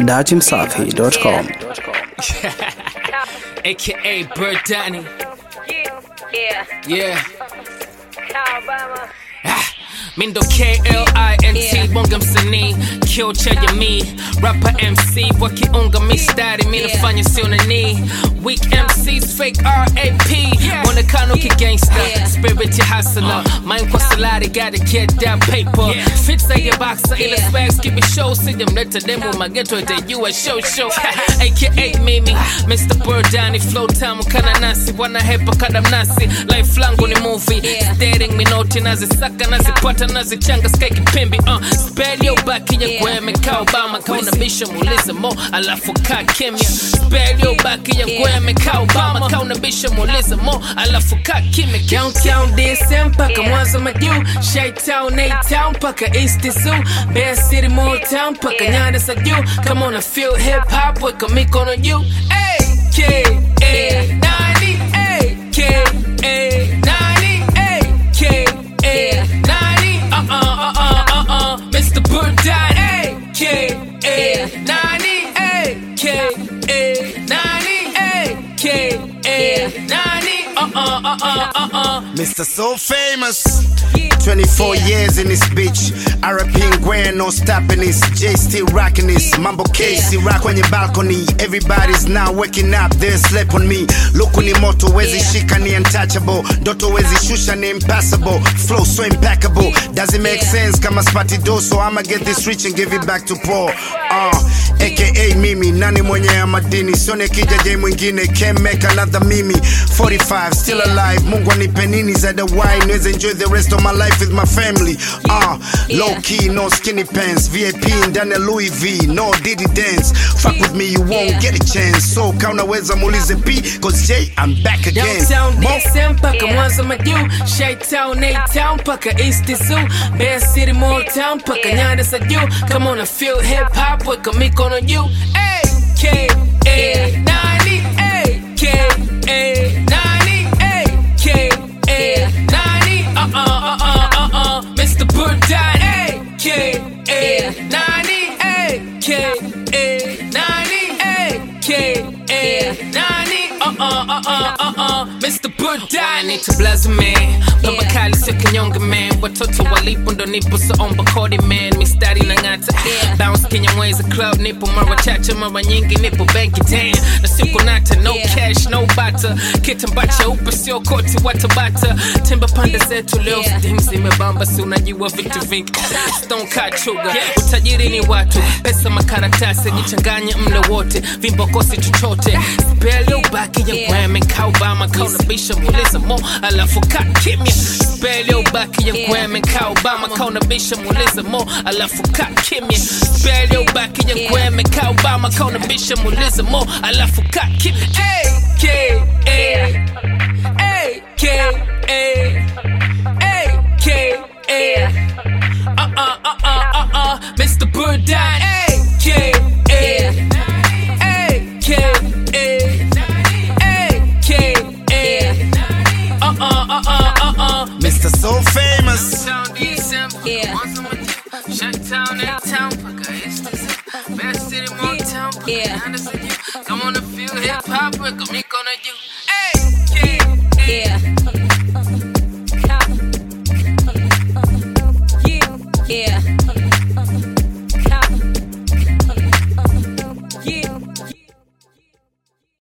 datimsafi.com. AKA Bird Danny. Yeah. Mindo KLINT bonga msanii kio cha jamii rapper MC wakiunga mistari mimi nafanya sio nani weak MCs fake RAP mwonekano kigangster spirit ya hustler mind kwa salary gotta get that paper fits like a boxer ila swags keep it show sijamleta demo mageto itajua show AKA Mimi Mr. Bird Danny flow tamu kana nasi wana hepa kada mnasi life langu ni movie staring me note nazisaka nazipata nazichanga sky kipimbi spell yo back ya gweme ka Obama kauna bisha muulize mo alafu ka kimya spell yo back ya gweme ka Obama kauna bisha muulize mo alafu ka kimya downtown DSM paka mwanzo maju Chi-Town A-Town paka East Zoo Bear City Mall Town paka nyanda sa juu kama una feel hip hop weka mikono juu AKA Nani AKA Nani AKA Nani Mr. Bird Danny AKA Nani AKA Nani AKA Nani Mr. So Famous 24 years in this bitch RPing grand, no stopping this J still rocking this Mambo Casey rock on your balcony Everybody's now waking up, they sleep on me Luku ni moto, wezi shika ni untouchable Doto wezi shusha ni impossible Flow so impeccable Doesn't make sense kama spati do So I'ma get this rich and give it back to Paul AKA Mimi, nani mwenye ya madini Sone kija jay mwingine, can't make another Mimi 45, still alive Mungu anipe nini zaida wine Nweze enjoy the rest of my life with my family Low key, no skinny pants VIP ndani ya Louis V, no Diddy dance Fuck with me, you won't get a chance So kaunaweza muulize P, cause Jay, I'm back again Downtown DSM paka mwanzo maju Chi-Town A-Town paka East Zoo Bear City Mall Town paka nyanda sa juu kama una feel hip hop weka mikono juu AKA Nani AKA Nani AKA Nani Mr. Bird Danny AKA Nani AKA Nani AKA Nani Mr. Bird Danny to blaze man Baba Kali sika nyonga man Watoto walipo ndo nipo so omba kodi man Mistari na ngata Bounce Kinyamwezi club nipo mara chache mara nyingi nipo banki damn Na siku nata no cash no butter Kitambacha upe sio koti watabata Timba pande zetu leo steam zimebamba Si unajua vitu vingi Stone cut sugar Utajiri ni watu Pesa makaratasi Jichanganya mle wote Vimbo kosi chochote Spell yo baki ya gweme ka Obama kauna bisha muulize mo alafu ka kimya Spell yo baki ya gweme ka Obama kauna bisha muulize mo alafu ka kimya Spell yo baki ya gweme ka Obama kauna bisha muulize mo alafu ka kimya AKA Mr. Bird Danny Mr. So Famous Chi-Town A-Town paka East Zoo Bear City Mall Town paka nyanda sa juu kama una feel hip hop weka mikono juu